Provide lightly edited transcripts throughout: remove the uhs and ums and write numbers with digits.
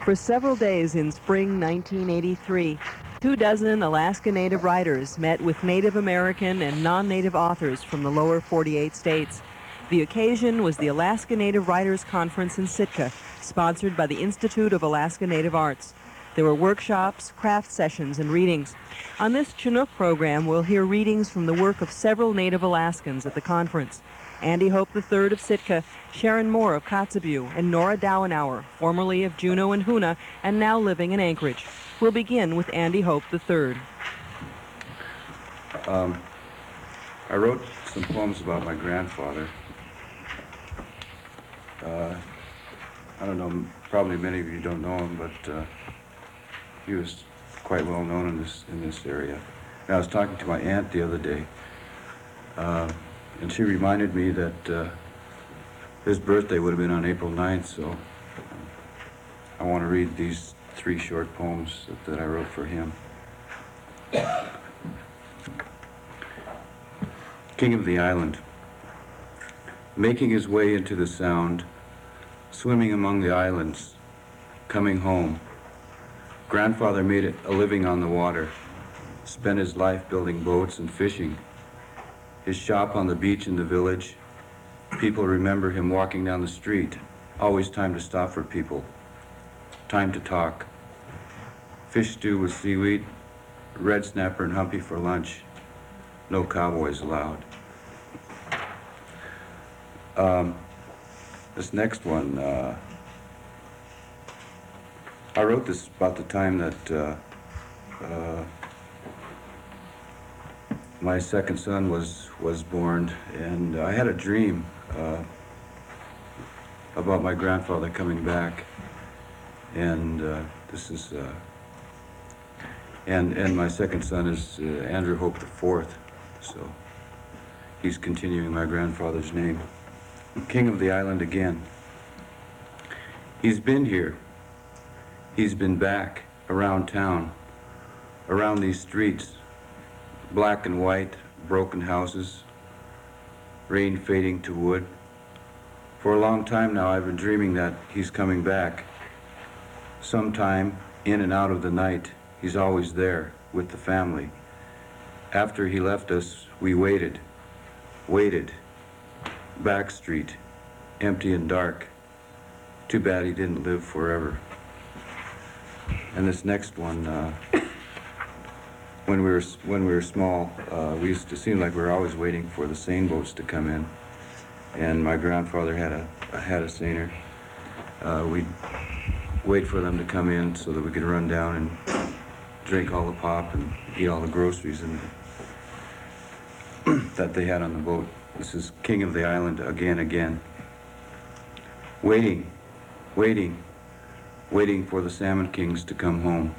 For several days in spring 1983, 24 Alaska Native writers met with Native American and non-Native authors from the lower 48 states. The occasion was the Alaska Native Writers Conference in Sitka, sponsored by the Institute of Alaska Native Arts. There were workshops, craft sessions, and readings. On this Chinook program, we'll hear readings from the work of several Native Alaskans at the conference. Andy Hope III of Sitka, Sharon Moore of Kotzebue, and Nora Dowenauer, formerly of Juneau and Hoonah, and now living in Anchorage. We'll begin with Andy Hope III. I wrote some poems about my grandfather. I don't know, probably many of you don't know him, but he was quite well known in this area. And I was talking to my aunt the other day, and she reminded me that his birthday would have been on April 9th, so I want to read these 3 short poems that I wrote for him. King of the Island. Making his way into the Sound, swimming among the islands, coming home. Grandfather made a living on the water, spent his life building boats and fishing. His shop on the beach in the village. People remember him walking down the street. Always time to stop for people. Time to talk. Fish stew with seaweed. Red snapper and humpy for lunch. No cowboys allowed. This next one, I wrote this about the time that my second son was born, and I had a dream about my grandfather coming back, and this is and my second son is Andrew Hope IV, so he's continuing my grandfather's name. King of the Island again. He's been here. He's been back around town, around these streets. Black and white, broken houses, rain fading to wood. For a long time now, I've been dreaming that he's coming back. Sometime, in and out of the night, he's always there with the family. After he left us, we waited. Back street, empty and dark. Too bad he didn't live forever. And this next one, when we were small, we used to seem like we were always waiting for the seine boats to come in. And my grandfather had a seiner. We'd wait for them to come in so that we could run down and drink all the pop and eat all the groceries that they had on the boat. This is King of the Island again. Waiting for the Salmon Kings to come home.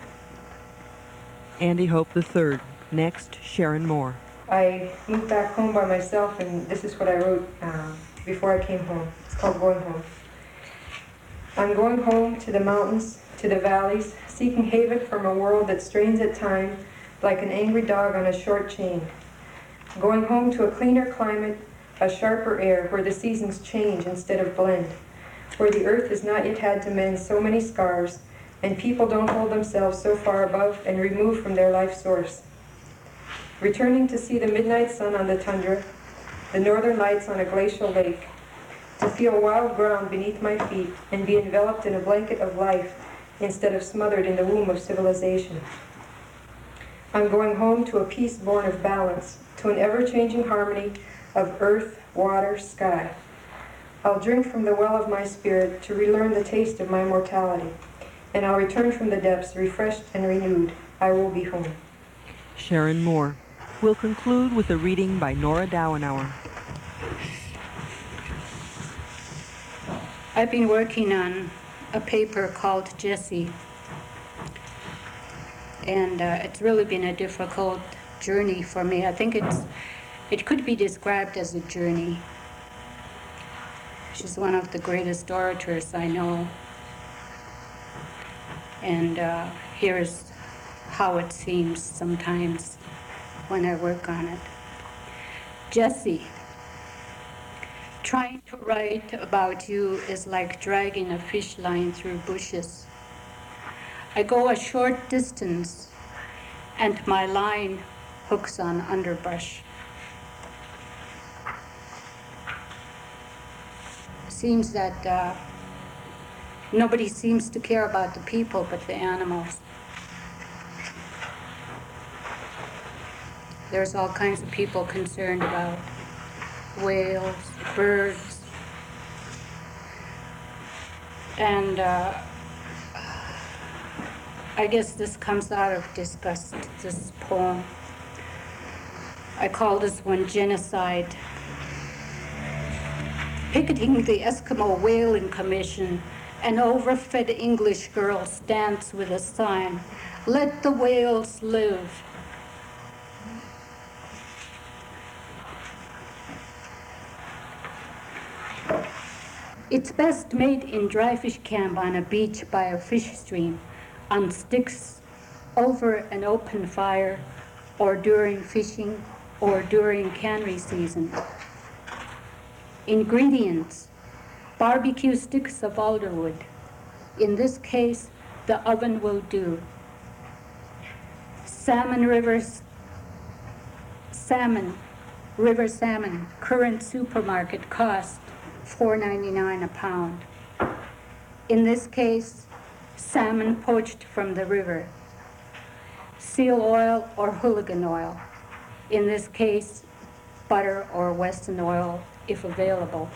Andy Hope III. Next, Sharon Moore. I moved back home by myself, and this is what I wrote before I came home. It's called Going Home. I'm going home to the mountains, to the valleys, seeking haven from a world that strains at time like an angry dog on a short chain. Going home to a cleaner climate, a sharper air, where the seasons change instead of blend, where the earth has not yet had to mend so many scars, and people don't hold themselves so far above and removed from their life source. Returning to see the midnight sun on the tundra, the northern lights on a glacial lake, to feel wild ground beneath my feet and be enveloped in a blanket of life instead of smothered in the womb of civilization. I'm going home to a peace born of balance, to an ever-changing harmony of earth, water, sky. I'll drink from the well of my spirit to relearn the taste of my mortality, and I'll return from the depths refreshed and renewed. I will be home. Sharon Moore. We'll conclude with a reading by Nora Dowenauer. I've been working on a paper called Jessie, and it's really been a difficult journey for me. I think it could be described as a journey. She's one of the greatest orators I know, and here's how it seems sometimes when I work on it. Jessie, trying to write about you is like dragging a fish line through bushes. I go a short distance and my line hooks on underbrush. Seems that nobody seems to care about the people but the animals. There's all kinds of people concerned about whales, birds, and I guess this comes out of disgust, this poem. I call this one Genocide. Picketing the Eskimo Whaling Commission, an overfed English girl stands with a sign, "Let the whales live." It's best made in dry fish camp on a beach by a fish stream, on sticks, over an open fire, or during fishing, or during cannery season. Ingredients: barbecue sticks of alderwood. In this case, the oven will do. River salmon, current supermarket cost $4.99 a pound. In this case, salmon poached from the river. Seal oil or hooligan oil. In this case, butter or Weston oil if available.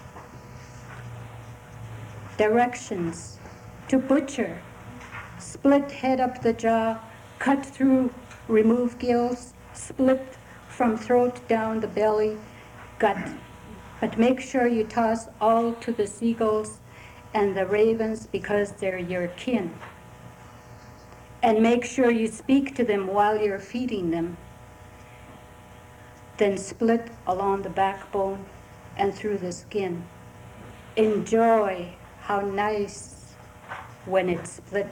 Directions: to butcher: split head up the jaw, cut through, remove gills, split from throat down the belly, gut. But make sure you toss all to the seagulls and the ravens because they're your kin. And make sure you speak to them while you're feeding them. Then split along the backbone and through the skin. Enjoy how nice when it's split.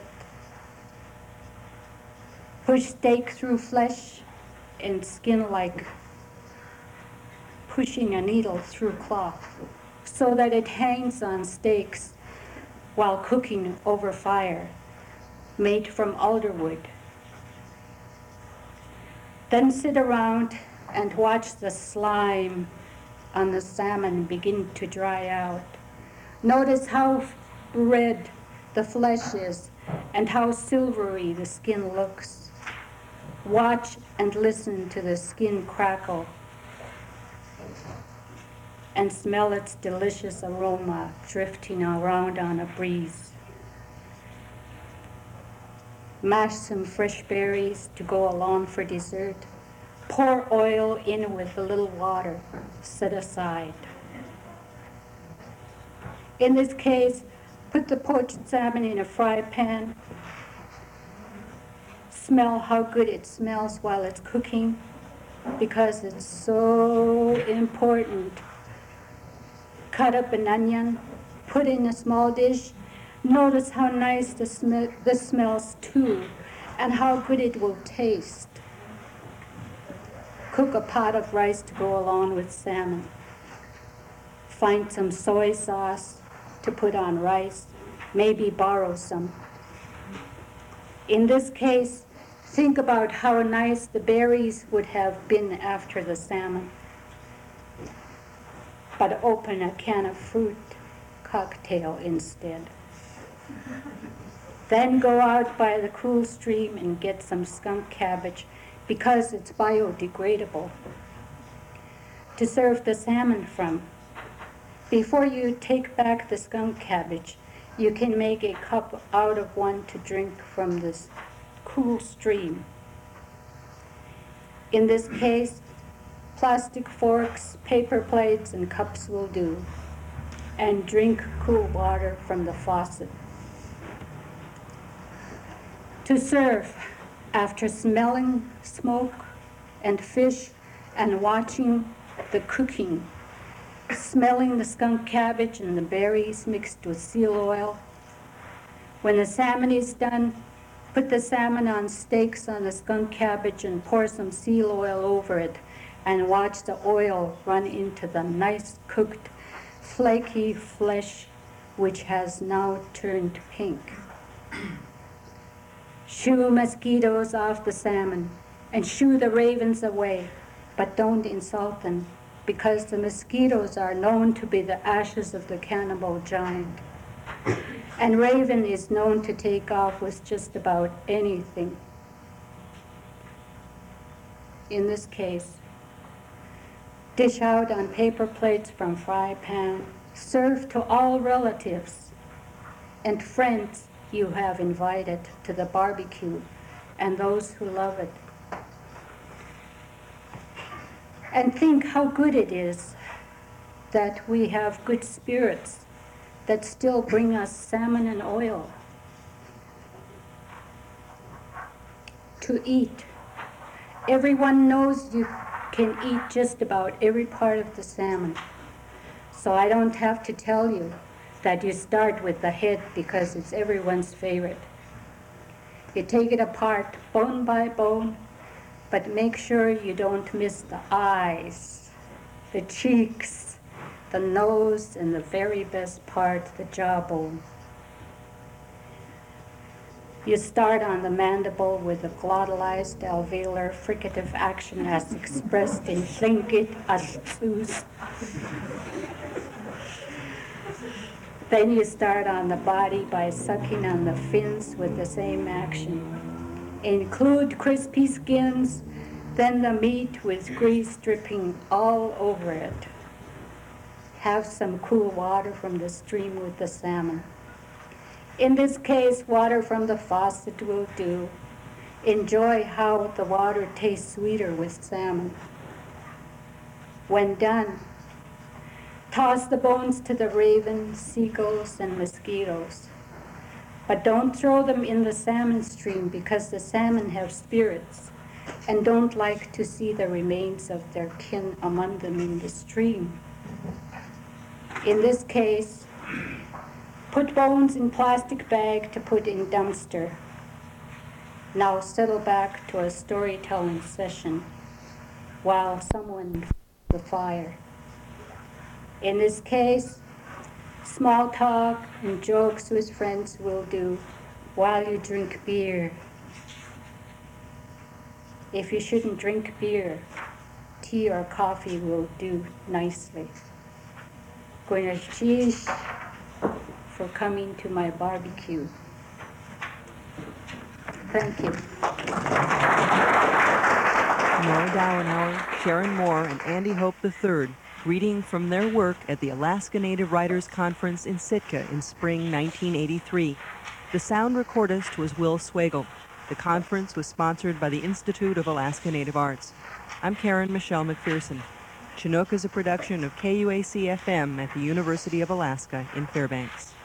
Push steak through flesh and skin like pushing a needle through cloth, so that it hangs on stakes while cooking over fire, made from alderwood. Then sit around and watch the slime on the salmon begin to dry out. Notice how red the flesh is and how silvery the skin looks. Watch and listen to the skin crackle and smell its delicious aroma drifting around on a breeze. Mash some fresh berries to go along for dessert. Pour oil in with a little water, set aside. In this case, put the poached salmon in a fry pan. Smell how good it smells while it's cooking, because it's so important. Cut up an onion, put in a small dish. Notice how nice this smells too, and how good it will taste. Cook a pot of rice to go along with salmon. Find some soy sauce to put on rice, maybe borrow some. In this case, think about how nice the berries would have been after the salmon. But open a can of fruit cocktail instead. Then go out by the cool stream and get some skunk cabbage because it's biodegradable to serve the salmon from. Before you take back the skunk cabbage, you can make a cup out of one to drink from this cool stream. In this case, plastic forks, paper plates, and cups will do. And drink cool water from the faucet. To serve, after smelling smoke and fish and watching the cooking, smelling the skunk cabbage and the berries mixed with seal oil. When the salmon is done, put the salmon on steaks on the skunk cabbage and pour some seal oil over it and watch the oil run into the nice cooked, flaky flesh which has now turned pink. Shoo mosquitoes off the salmon and shoo the ravens away, but don't insult them, because the mosquitoes are known to be the ashes of the cannibal giant. And raven is known to take off with just about anything. In this case, dish out on paper plates from fry pan, serve to all relatives and friends you have invited to the barbecue and those who love it. And think how good it is that we have good spirits that still bring us salmon and oil to eat. Everyone knows you can eat just about every part of the salmon. So I don't have to tell you that you start with the head because it's everyone's favorite. You take it apart bone by bone, but make sure you don't miss the eyes, the cheeks, the nose, and the very best part, the jawbone. You start on the mandible with the glottalized alveolar fricative action as expressed in Tlingit Astus. Then you start on the body by sucking on the fins with the same action. Include crispy skins, then the meat with grease dripping all over it. Have some cool water from the stream with the salmon. In this case, water from the faucet will do. Enjoy how the water tastes sweeter with salmon. When done, toss the bones to the ravens, seagulls, and mosquitoes. But don't throw them in the salmon stream because the salmon have spirits and don't like to see the remains of their kin among them in the stream. In this case, put bones in plastic bag to put in dumpster. Now settle back to a storytelling session while someone the fire. In this case, small talk and jokes with friends will do while you drink beer. If you shouldn't drink beer, tea or coffee will do nicely. Gwinashish for coming to my barbecue. Thank you. Nora Dowenauer, Sharon Moore, and Andy Hope III, reading from their work at the Alaska Native Writers Conference in Sitka in spring 1983. The sound recordist was Will Swagel. The conference was sponsored by the Institute of Alaska Native Arts. I'm Karen Michelle McPherson. Chinook is a production of KUAC-FM at the University of Alaska in Fairbanks.